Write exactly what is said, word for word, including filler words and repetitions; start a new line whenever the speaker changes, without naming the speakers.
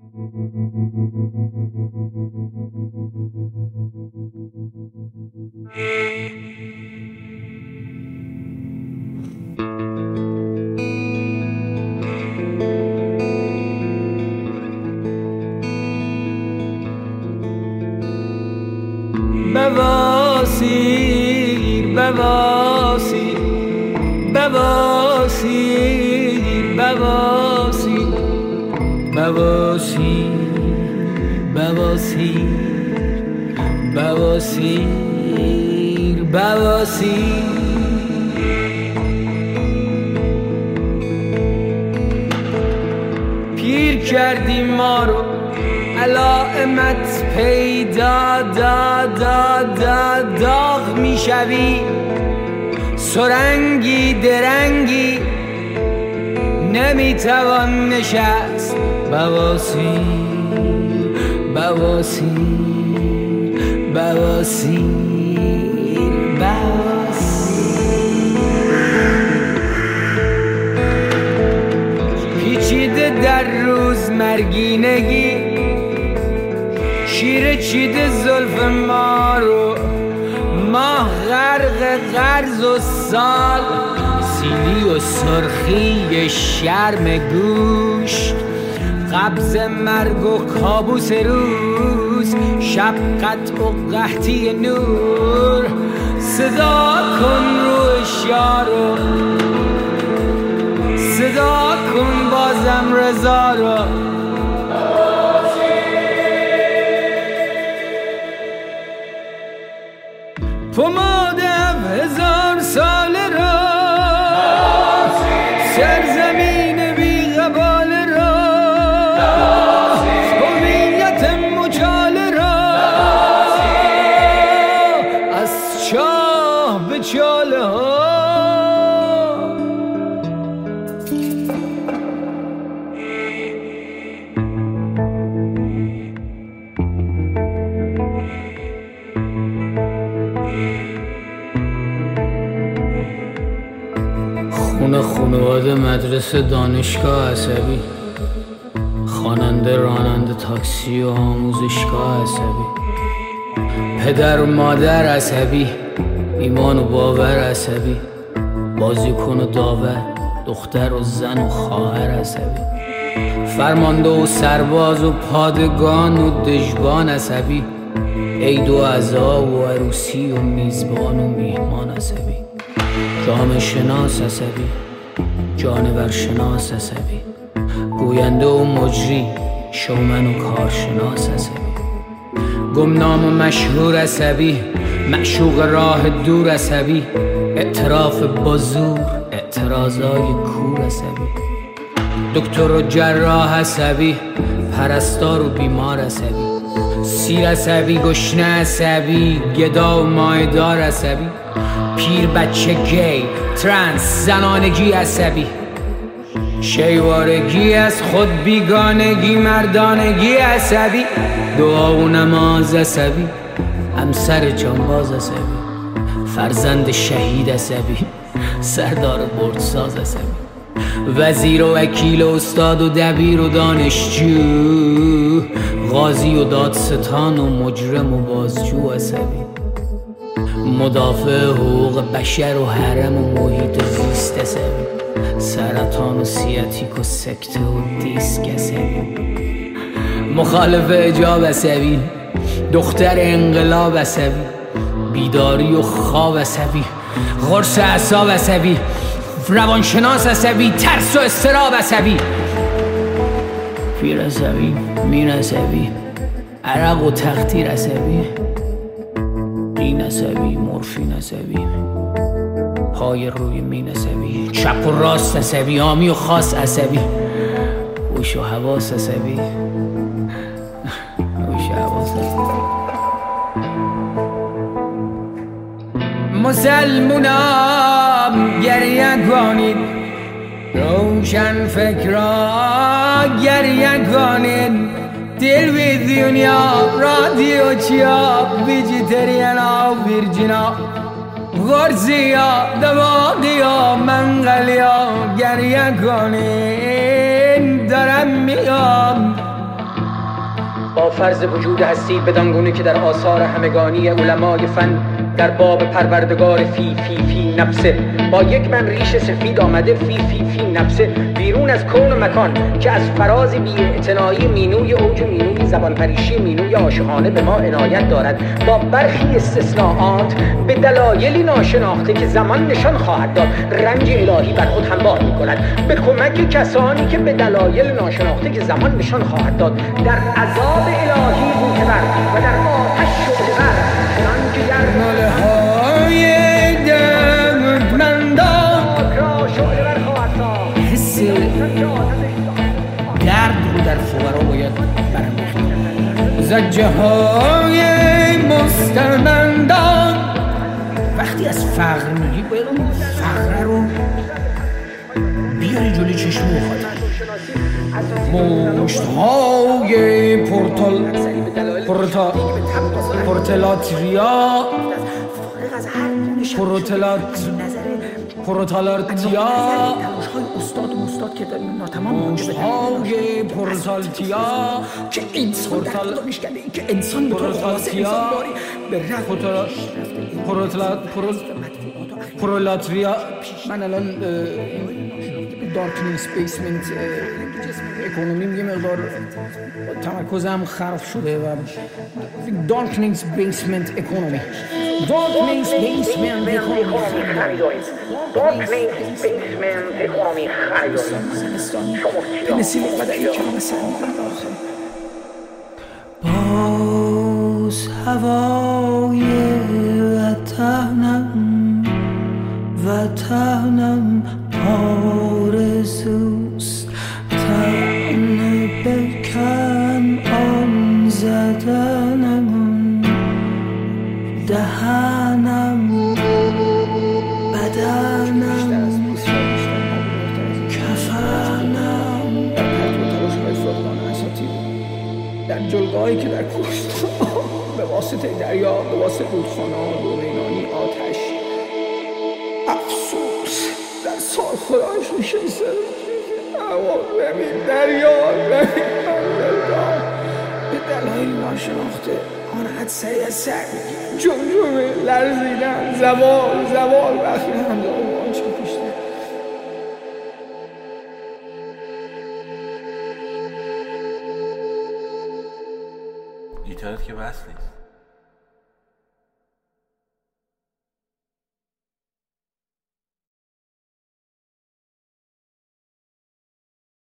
بواسیر بواسیر بواسیر بواسیر بواسیر بواسیر بواسیر بواسیر پیر کردی ما رو علائمت پیدا دا دا دا داغ میشوی سرنگی درنگی نمیتوان نشست بواسیر بواسیر بواسیر پیچیده در روز مرگینگی شیر چیده زلف ما رو ماه غرق قرض و سال سیلی و سرخی شرم گوش قبض مرگ و کابوس روز شب قطع و قحطی نور صدا کن رو اشارو صدا کن بازم رضا رو پمادم هزار سال را سرزمین بی غبال را هویت مچال را از چاه به چاله ها خونه خانواده مدرسه دانشگاه عصبی خواننده راننده تاکسی و آموزشگاه عصبی پدر و مادر عصبی ایمان و باور عصبی بازیکن و داور دختر و زن و خواهر عصبی فرمانده و سرباز و پادگان و دژبان عصبی عید و عزا و عروسی و میزبان و میهمان عصبی جامعه شناس عصبی جانور شناس عصبی گوینده و مجری شومن و کارشناس عصبی گمنام و مشهور عصبی معشوق راه دور عصبی اعتراف بازور اعتراضای کور عصبی دکتر و جراح عصبی پرستار و بیمار عصبی سیر عصبی گشنه عصبی گدا و مایدار عصبی پیر بچه گی ترنس زنانگی عصبی شیوارگی از خود بیگانگی مردانگی عصبی دعا و نماز عصبی همسر جانباز عصبی فرزند شهید عصبی سردار بردساز عصبی وزیر و وکیل و استاد و دبیر و دانشجو غازی و دادستان و مجرم و بازجو عصبی مدافع حقوق بشر و حرم و محیط زیست عصبی سرطان و سیاتیک و سکته و دیسک عصبی مخالف حجاب عصبی دختر انقلاب عصبی بیداری و خواب عصبی قرص اعصاب عصبی روانشناس عصبی ترس و اضطراب عصبی پیر عصبی میر عصبی عرق و تقطیر عصبی این عصبی مورفین عصبی پای روی مین عصبی چپ و راست عصبی عامی و خاص عصبی هوش و حواس عصبی هوش و حواس عصبی مسلمونام گریه کنید روشن فکرها گریه کنید تلویزیونیا رادیو چیا ویجیتریانا ویرجینا غرزیا دماغیا منقلیا گریه کنید دارم میام با فرض وجود هستی بدانگونه که در آثار همگانی علمای فن در باب پروردگار فی فی فی نفسه با یک من ریش سفید آمده فی فی فی نفسه بیرون از کون و مکان که از فراز بی‌اعتنایی مینوی اوج مینوی زبان پریشی مینوی عاشقانه به ما عنایت دارد با برخی استثناءات به دلایلی ناشناخته که زمان نشان خواهد داد رنج الهی بر خود هموار می‌کند به کمک کسانی که به دلایل ناشناخته که زمان نشان خواهد داد در عذاب الهی بوتبر و در آتش شعله‌ور چنانکه در ناله های دردمندان را شعله‌ور خواهد ساخت حس درد رو در فقرا باید برانگیخت زجه های مستمندان وقتی از فقر میگی باید اون فقر رو بیاری جلوی چشم مخاطب مشت های پورتال پورتا پورتلاتریا پورتلات پورتالارتیا استاد و استاد که ناتمام مونده های پورتالتیا که انسان در دانشکده ای که انسان به طور خاص انسانواری به رفت پورتلات پورتالاتریا من الان دارکنینگ بیسمنت اکونومی یه مقدار تمرکزم خراب شده و دارکنینگ بیسمنت اکونومی دارکنینگ بیسمنت اکونومی دارکنینگ بیسمنت اکونومی پنسیل بدهی کلمه سرمون باز هوای وطنم وطنم آرزوست تن بکن آن زدنم دهنم بدنم کفنم در جلگه‌هایی که در کوهستان به واسطه دریا به واسطه رودخانه‌ها دورینانی آتش افسوس در سال خدایش نشسته اما ببین دریا ببین بندرگاه به دلایل ناشناخته آن حدسه از سر جمجمه لرزیدن زوال زوال وقتی هم دارم آنچه پیشته
اینترنت که بس نیست